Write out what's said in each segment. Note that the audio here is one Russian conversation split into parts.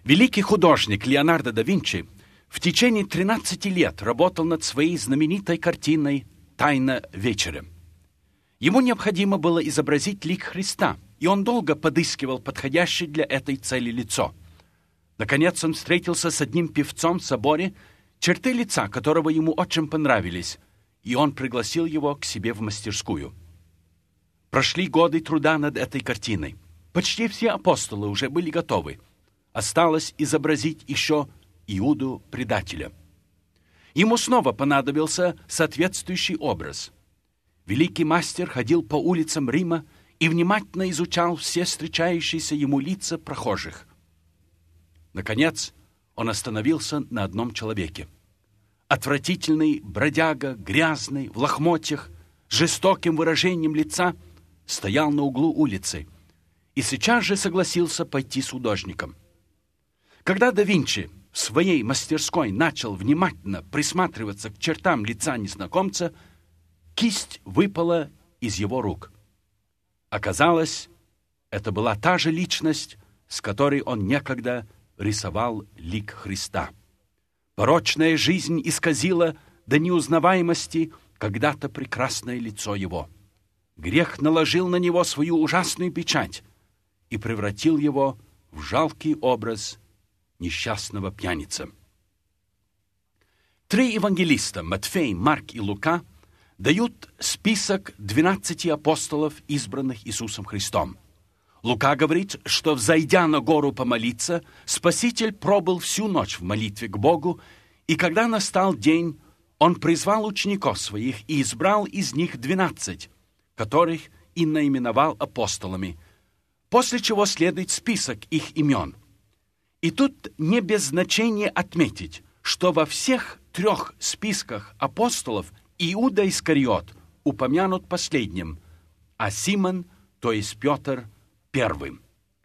Великий художник Леонардо да Винчи в течение 13 лет работал над своей знаменитой картиной «Тайна вечеря». Ему необходимо было изобразить лик Христа, и он долго подыскивал подходящее для этой цели лицо. Наконец он встретился с одним певцом в соборе, черты лица которого ему очень понравились, и он пригласил его к себе в мастерскую. Прошли годы труда над этой картиной. Почти все апостолы уже были готовы. Осталось изобразить еще Иуду-предателя. Ему снова понадобился соответствующий образ. Великий мастер ходил по улицам Рима и внимательно изучал все встречающиеся ему лица прохожих. Наконец, он остановился на одном человеке. Отвратительный бродяга, грязный, в лохмотьях, с жестоким выражением лица, стоял на углу улицы и сейчас же согласился пойти с художником. Когда да Винчи в своей мастерской начал внимательно присматриваться к чертам лица незнакомца, кисть выпала из его рук. Оказалось, это была та же личность, с которой он некогда рисовал лик Христа. Порочная жизнь исказила до неузнаваемости когда-то прекрасное лицо его. Грех наложил на него свою ужасную печать и превратил его в жалкий образ несчастного пьяницы. 3 евангелиста, Матфей, Марк и Лука, дают список 12 апостолов, избранных Иисусом Христом. Лука говорит, что, взойдя на гору помолиться, Спаситель пробыл всю ночь в молитве к Богу, и когда настал день, он призвал учеников своих и избрал из них 12, которых и наименовал апостолами, после чего следует список их имен. И тут не без значения отметить, что во всех 3 списках апостолов Иуда Искариот упомянут последним, а Симон, то есть Петр, первым.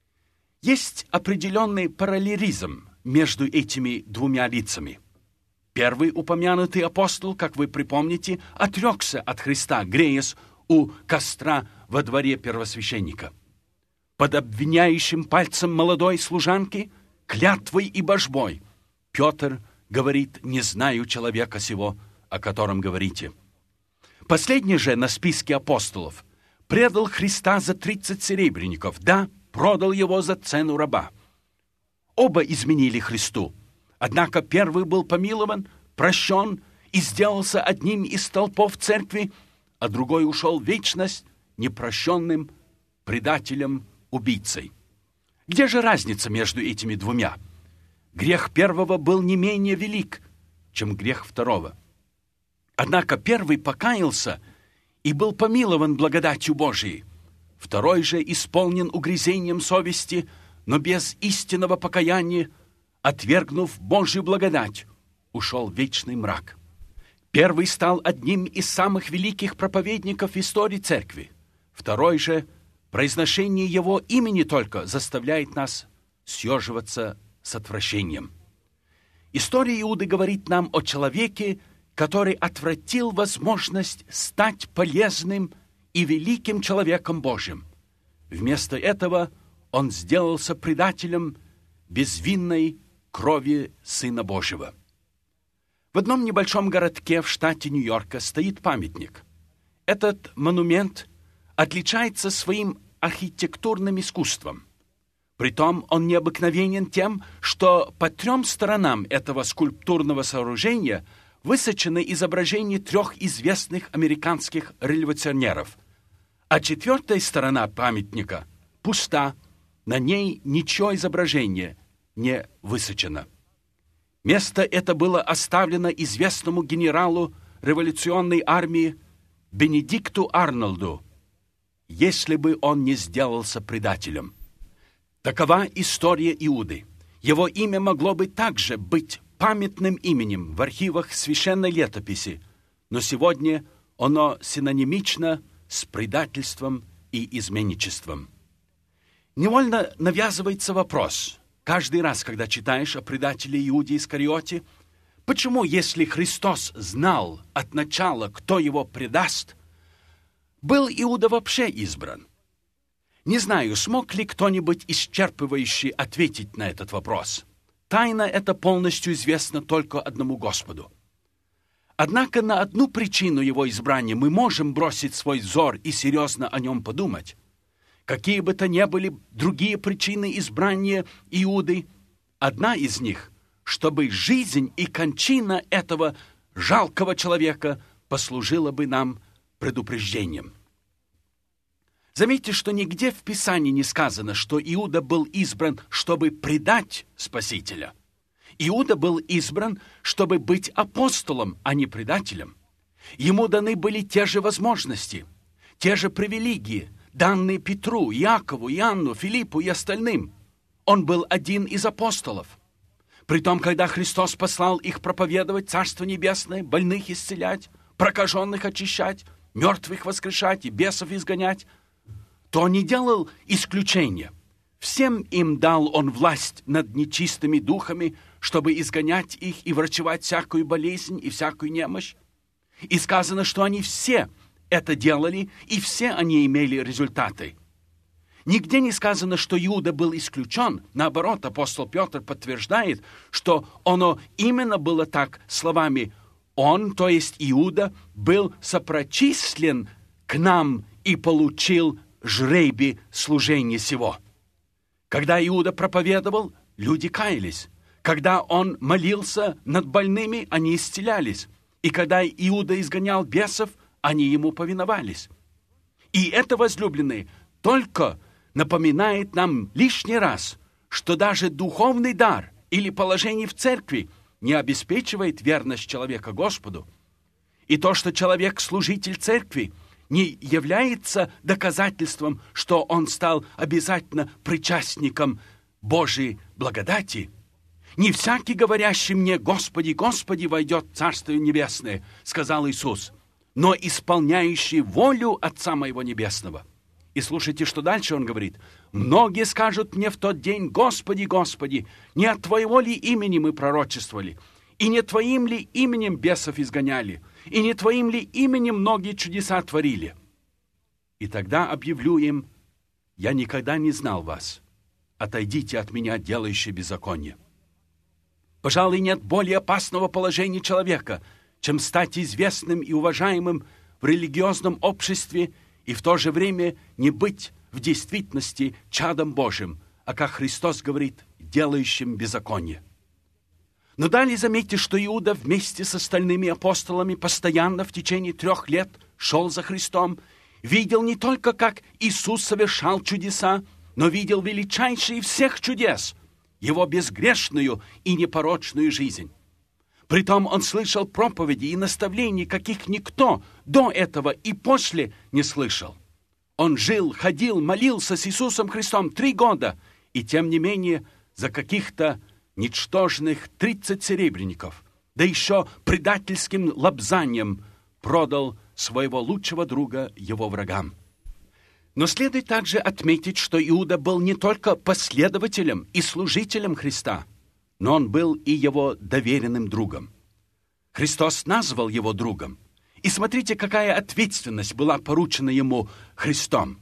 Есть определенный параллелизм между этими 2 лицами. Первый упомянутый апостол, как вы припомните, отрекся от Христа, греясь у костра во дворе первосвященника. Под обвиняющим пальцем молодой служанки, клятвой и божбой, Петр говорит: «Не знаю человека сего, о котором говорите». Последний же на списке апостолов предал Христа за 30 серебряников, да, продал его за цену раба. Оба изменили Христу, однако первый был помилован, прощен и сделался одним из столпов церкви, а другой ушел в вечность непрощенным предателем, убийцей. Где же разница между этими 2? Грех первого был не менее велик, чем грех второго. Однако первый покаялся и был помилован благодатью Божией. Второй же исполнен угрызением совести, но без истинного покаяния, отвергнув Божью благодать, ушел в вечный мрак. Первый стал одним из самых великих проповедников в истории церкви. Второй же, произношение его имени только заставляет нас съеживаться с отвращением. История Иуды говорит нам о человеке, который отвратил возможность стать полезным и великим человеком Божьим. Вместо этого он сделался предателем безвинной крови Сына Божьего. В одном небольшом городке в штате Нью-Йорка стоит памятник. Этот монумент отличается своим архитектурным искусством. Притом он необыкновенен тем, что по 3 сторонам этого скульптурного сооружения высечены изображения 3 известных американских революционеров, а 4-я сторона памятника пуста, на ней ничего изображения не высечено. Место это было оставлено известному генералу революционной армии Бенедикту Арнольду, если бы он не сделался предателем. Такова история Иуды. Его имя могло бы также быть памятным именем в архивах священной летописи, но сегодня оно синонимично с предательством и изменничеством. Невольно навязывается вопрос, каждый раз, когда читаешь о предателе Иуде Искариоте, почему, если Христос знал от начала, кто его предаст, был Иуда вообще избран? Не знаю, смог ли кто-нибудь исчерпывающе ответить на этот вопрос. Тайна эта полностью известна только одному Господу. Однако на одну причину его избрания мы можем бросить свой взор и серьезно о нем подумать. Какие бы то ни были другие причины избрания Иуды, одна из них, чтобы жизнь и кончина этого жалкого человека послужила бы нам предупреждением. Заметьте, что нигде в Писании не сказано, что Иуда был избран, чтобы предать Спасителя. Иуда был избран, чтобы быть апостолом, а не предателем. Ему даны были те же возможности, те же привилегии, данные Петру, Иакову, Иоанну, Филиппу и остальным. Он был один из апостолов. Притом, когда Христос послал их проповедовать Царство Небесное, больных исцелять, прокаженных очищать, мертвых воскрешать и бесов изгонять, то он не делал исключения. Всем им дал он власть над нечистыми духами, чтобы изгонять их и врачевать всякую болезнь и всякую немощь. И сказано, что они все это делали, и все они имели результаты. Нигде не сказано, что Иуда был исключен. Наоборот, апостол Петр подтверждает, что оно именно было так словами «Он, то есть Иуда, был сопрочислен к нам и получил жребий служения сего». Когда Иуда проповедовал, люди каялись. Когда он молился над больными, они исцелялись. И когда Иуда изгонял бесов, они ему повиновались. И это, возлюбленные, только напоминает нам лишний раз, что даже духовный дар или положение в церкви не обеспечивает верность человека Господу. И то, что человек служитель церкви, не является доказательством, что он стал обязательно причастником Божьей благодати. «Не всякий, говорящий мне, Господи, Господи, войдет в Царство Небесное, — сказал Иисус, — но исполняющий волю Отца Моего Небесного». И слушайте, что дальше он говорит. «Многие скажут мне в тот день, Господи, Господи, не от Твоего ли имени мы пророчествовали, и не Твоим ли именем бесов изгоняли, и не Твоим ли именем многие чудеса творили? И тогда объявлю им: я никогда не знал вас. Отойдите от меня, делающие беззаконие». Пожалуй, нет более опасного положения человека, чем стать известным и уважаемым в религиозном обществе и в то же время не быть в действительности чадом Божьим, а, как Христос говорит, делающим беззаконие. Но далее заметьте, что Иуда вместе с остальными апостолами постоянно в течение 3 лет шел за Христом, видел не только, как Иисус совершал чудеса, но видел величайший из всех чудес — его безгрешную и непорочную жизнь. Притом он слышал проповеди и наставлений, каких никто до этого и после не слышал. Он жил, ходил, молился с Иисусом Христом 3 года, и тем не менее за каких-то ничтожных 30 серебряников, да еще предательским лобзанием продал своего лучшего друга его врагам. Но следует также отметить, что Иуда был не только последователем и служителем Христа, но он был и его доверенным другом. Христос назвал его другом. И смотрите, какая ответственность была поручена ему Христом.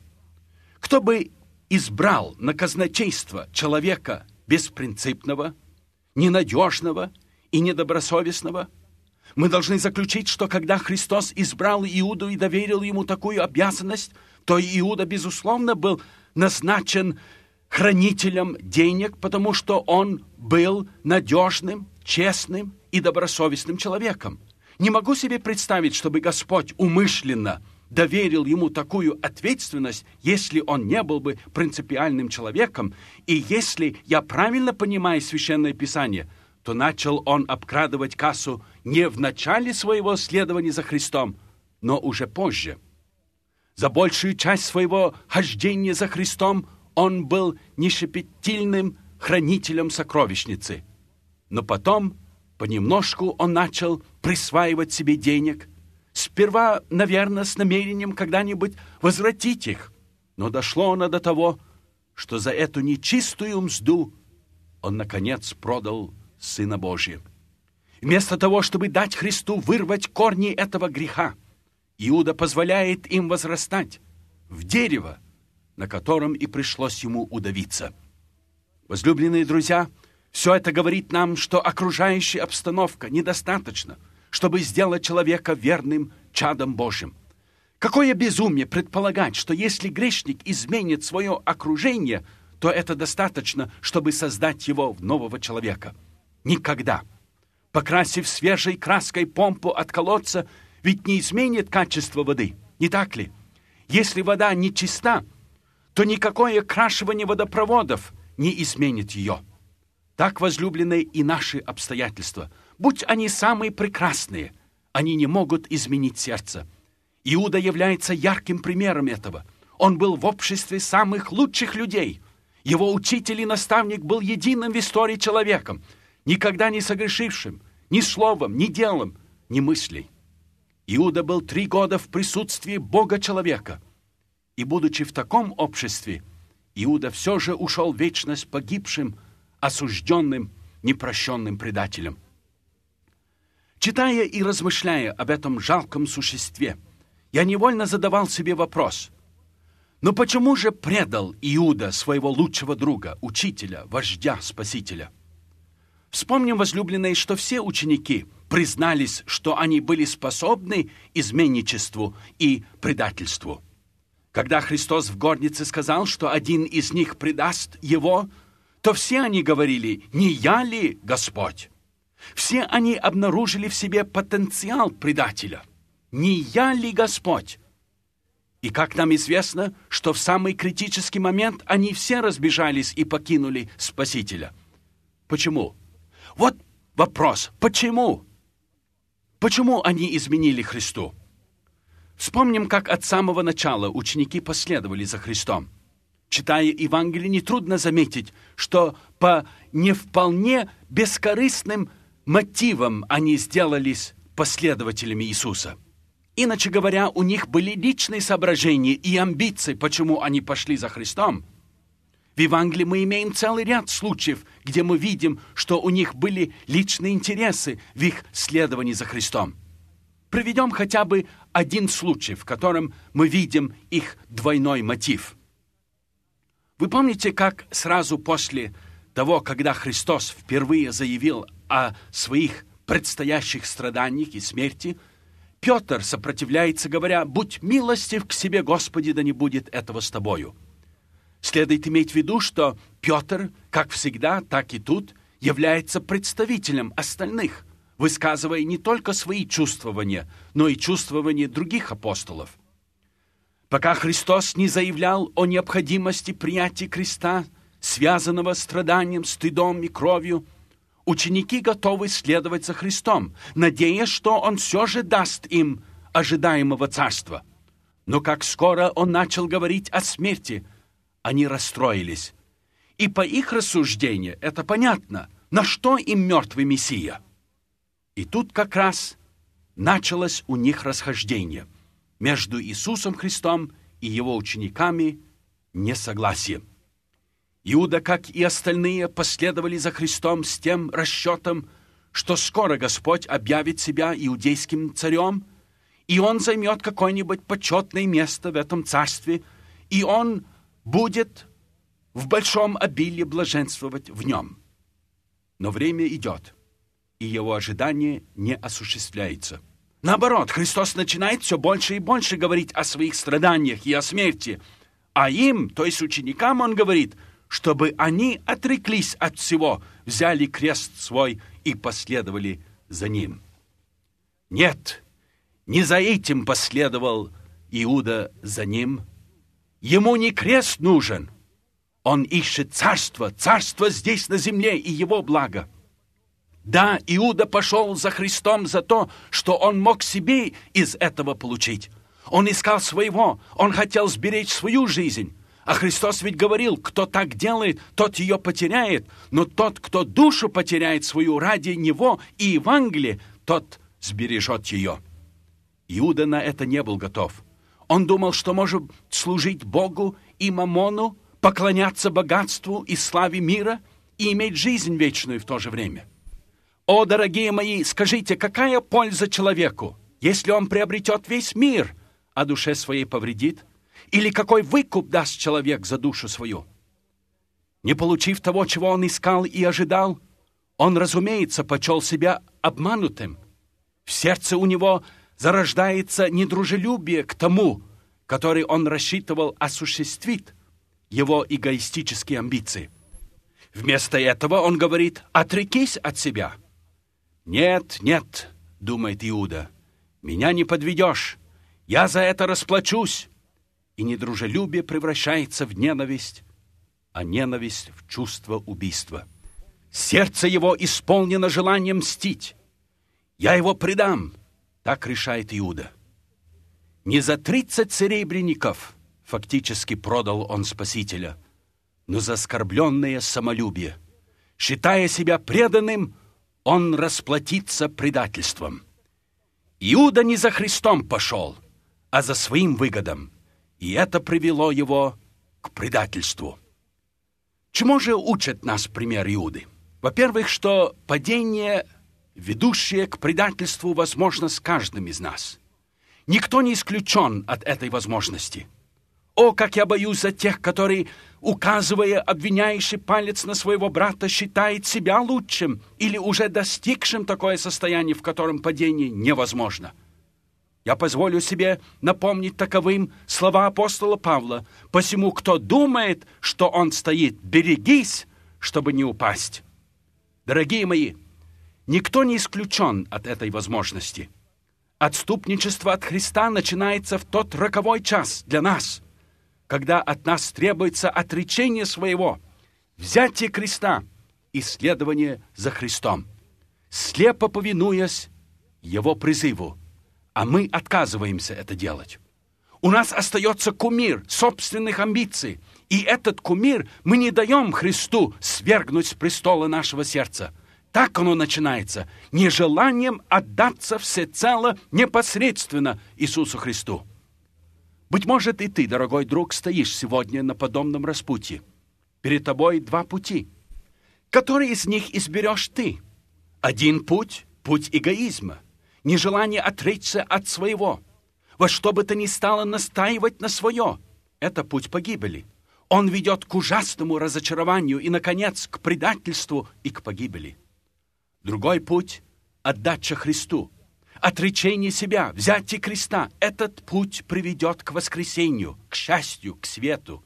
Кто бы избрал на казначейство человека беспринципного, ненадежного и недобросовестного? Мы должны заключить, что когда Христос избрал Иуду и доверил ему такую обязанность, то Иуда, безусловно, был назначен хранителем денег, потому что он был надежным, честным и добросовестным человеком. Не могу себе представить, чтобы Господь умышленно доверил ему такую ответственность, если он не был бы принципиальным человеком, и если я правильно понимаю Священное Писание, то начал он обкрадывать кассу не в начале своего следования за Христом, но уже позже. За большую часть своего хождения за Христом он был нещепетильным хранителем сокровищницы. Но потом понемножку он начал присваивать себе денег. Сперва, наверное, с намерением когда-нибудь возвратить их. Но дошло оно до того, что за эту нечистую мзду он, наконец, продал Сына Божия. Вместо того, чтобы дать Христу вырвать корни этого греха, Иуда позволяет им возрастать в дерево, на котором и пришлось ему удавиться. Возлюбленные друзья, Все это говорит нам, что окружающая обстановка недостаточно, чтобы сделать человека верным чадом Божьим. Какое безумие предполагать, что если грешник изменит свое окружение, то это достаточно, чтобы создать его в нового человека. Никогда. Покрасив свежей краской помпу от колодца, ведь не изменит качество воды, не так ли? Если вода не чиста, то никакое крашивание водопроводов не изменит ее. Так, возлюбленные, и наши обстоятельства. Будь они самые прекрасные, они не могут изменить сердце. Иуда является ярким примером этого. Он был в обществе самых лучших людей. Его учитель и наставник был единым в истории человеком, никогда не согрешившим ни словом, ни делом, ни мыслей. Иуда был 3 года в присутствии Бога-человека. И, будучи в таком обществе, Иуда все же ушел в вечность погибшим, осужденным, непрощенным предателем. Читая и размышляя об этом жалком существе, я невольно задавал себе вопрос: но почему же предал Иуда своего лучшего друга, учителя, вождя, спасителя? Вспомним, возлюбленные, что все ученики признались, что они были способны изменничеству и предательству. Когда Христос в горнице сказал, что один из них предаст его, то все они говорили: «Не я ли, Господь?» Все они обнаружили в себе потенциал предателя. «Не я ли, Господь?» И как нам известно, что в самый критический момент они все разбежались и покинули Спасителя. Почему? Вот вопрос. Почему? Почему они изменили Христу? Вспомним, как от самого начала ученики последовали за Христом. Читая Евангелие, нетрудно заметить, что по не вполне бескорыстным мотивам они сделались последователями Иисуса. Иначе говоря, у них были личные соображения и амбиции, почему они пошли за Христом. В Евангелии мы имеем целый ряд случаев, где мы видим, что у них были личные интересы в их следовании за Христом. Приведем хотя бы один случай, в котором мы видим их двойной мотив. Вы помните, как сразу после того, когда Христос впервые заявил о своих предстоящих страданиях и смерти, Петр сопротивляется, говоря: «Будь милостив к себе, Господи, да не будет этого с тобою». Следует иметь в виду, что Петр, как всегда, так и тут, является представителем остальных, высказывая не только свои чувствования, но и чувствования других апостолов. Пока Христос не заявлял о необходимости принятия креста, связанного страданием, стыдом и кровью, ученики готовы следовать за Христом, надеясь, что Он все же даст им ожидаемого царства. Но как скоро Он начал говорить о смерти, они расстроились. И по их рассуждению это понятно, на что им мертвый Мессия. И тут как раз началось у них расхождение. Между Иисусом Христом и Его учениками несогласие. Иуда, как и остальные, последовали за Христом с тем расчетом, что скоро Господь объявит себя иудейским царем, и Он займет какое-нибудь почетное место в этом царстве, и Он будет в большом обилии блаженствовать в нем. Но время идет, и Его ожидание не осуществляется. Наоборот, Христос начинает все больше и больше говорить о своих страданиях и о смерти, а им, то есть ученикам, Он говорит, чтобы они отреклись от всего, взяли крест свой и последовали за Ним. Нет, не за этим последовал Иуда за Ним. Ему не крест нужен. Он ищет царство здесь на земле и Его благо. Да, Иуда пошел за Христом за то, что он мог себе из этого получить. Он искал своего, он хотел сберечь свою жизнь. А Христос ведь говорил: кто так делает, тот ее потеряет, но тот, кто душу потеряет свою ради Него и Евангелия, тот сбережет ее. Иуда на это не был готов. Он думал, что может служить Богу и мамону, поклоняться богатству и славе мира и иметь жизнь вечную в то же время. О, дорогие мои, скажите, какая польза человеку, если он приобретет весь мир, а душе своей повредит? Или какой выкуп даст человек за душу свою? Не получив того, чего он искал и ожидал, он, разумеется, почел себя обманутым. В сердце у него зарождается недружелюбие к тому, который он рассчитывал осуществить его эгоистические амбиции. Вместо этого он говорит: «Отрекись от себя». «Нет, нет», — думает Иуда, — «меня не подведешь, я за это расплачусь». И недружелюбие превращается в ненависть, а ненависть в чувство убийства. Сердце его исполнено желанием мстить. «Я его предам», — так решает Иуда. Не за 30 серебряников фактически продал он Спасителя, но за оскорбленное самолюбие. Считая себя преданным, он расплатится предательством. Иуда не за Христом пошел, а за своим выгодом, и это привело его к предательству. Чему же учит нас пример Иуды? Во-первых, что падение, ведущее к предательству, возможно с каждым из нас. Никто не исключен от этой возможности. О, как я боюсь за тех, которые, указывая обвиняющий палец на своего брата, считает себя лучшим или уже достигшим такое состояние, в котором падение невозможно. Я позволю себе напомнить таковым слова апостола Павла: «Посему, кто думает, что он стоит, берегись, чтобы не упасть». Дорогие мои, никто не исключен от этой возможности. Отступничество от Христа начинается в тот роковой час для нас, когда от нас требуется отречение своего, взятие креста и следование за Христом, слепо повинуясь Его призыву, а мы отказываемся это делать. У нас остается кумир собственных амбиций, и этот кумир мы не даем Христу свергнуть с престола нашего сердца. Так оно начинается, нежеланием отдаться всецело непосредственно Иисусу Христу. Быть может, и ты, дорогой друг, стоишь сегодня на подобном распутье. Перед тобой два пути. Который из них изберешь ты? Один путь – путь эгоизма, нежелание отречься от своего. Во что бы то ни стало настаивать на свое – это путь погибели. Он ведет к ужасному разочарованию и, наконец, к предательству и к погибели. Другой путь – отдача Христу. Отречение себя, взятие креста – этот путь приведет к воскресению, к счастью, к свету.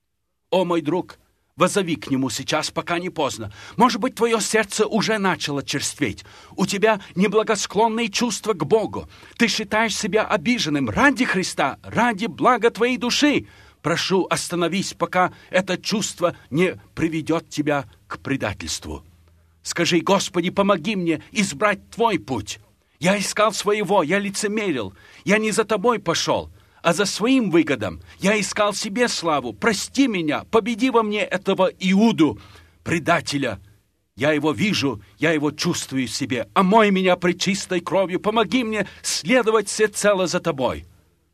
О, мой друг, воззови к Нему сейчас, пока не поздно. Может быть, твое сердце уже начало черстветь. У тебя неблагосклонные чувства к Богу. Ты считаешь себя обиженным ради Христа, ради блага твоей души. Прошу, остановись, пока это чувство не приведет тебя к предательству. Скажи: «Господи, помоги мне избрать Твой путь. Я искал своего, я лицемерил, я не за Тобой пошел, а за своим выгодом. Я искал себе славу. Прости меня, победи во мне этого Иуду, предателя. Я его вижу, я его чувствую в себе. Омой меня пречистой кровью, помоги мне следовать всецело за Тобой».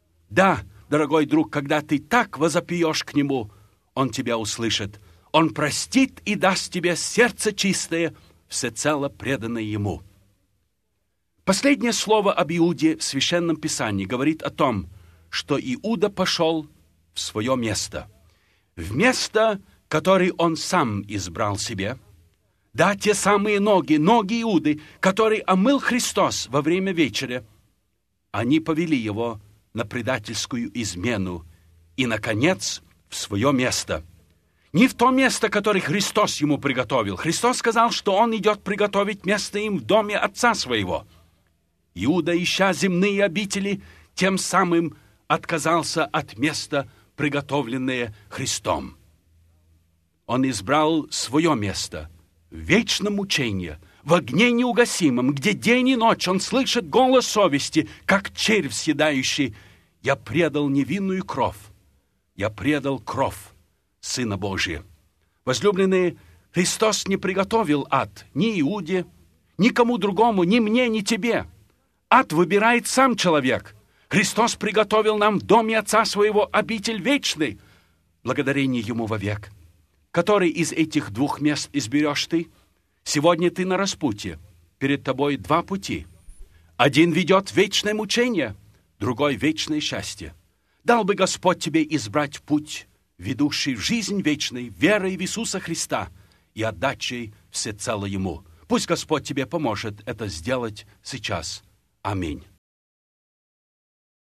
Да, дорогой друг, когда ты так возопьешь к Нему, Он тебя услышит. Он простит и даст тебе сердце чистое, всецело преданное Ему. Последнее слово об Иуде в Священном Писании говорит о том, что Иуда пошел в свое место. В место, которое он сам избрал себе. Да, те самые ноги Иуды, которые омыл Христос во время вечери, они повели его на предательскую измену и, наконец, в свое место. Не в то место, которое Христос ему приготовил. Христос сказал, что он идет приготовить место им в доме Отца своего. Иуда, ища земные обители, тем самым отказался от места, приготовленное Христом. Он избрал свое место в вечном мучении, в огне неугасимом, где день и ночь он слышит голос совести, как червь съедающий: «Я предал невинную кровь, я предал кровь Сына Божия». Возлюбленные, Христос не приготовил ад ни Иуде, никому другому, ни мне, ни тебе. Ад выбирает сам человек. Христос приготовил нам в доме Отца Своего обитель вечный, благодарение Ему вовек. Который из этих двух мест изберешь ты? Сегодня ты на распутье. Перед тобой два пути. Один ведет в вечное мучение, другой — вечное счастье. Дал бы Господь тебе избрать путь ведущий в жизнь вечной верой в Иисуса Христа и отдачей всецело Ему. Пусть Господь тебе поможет это сделать сейчас. Аминь.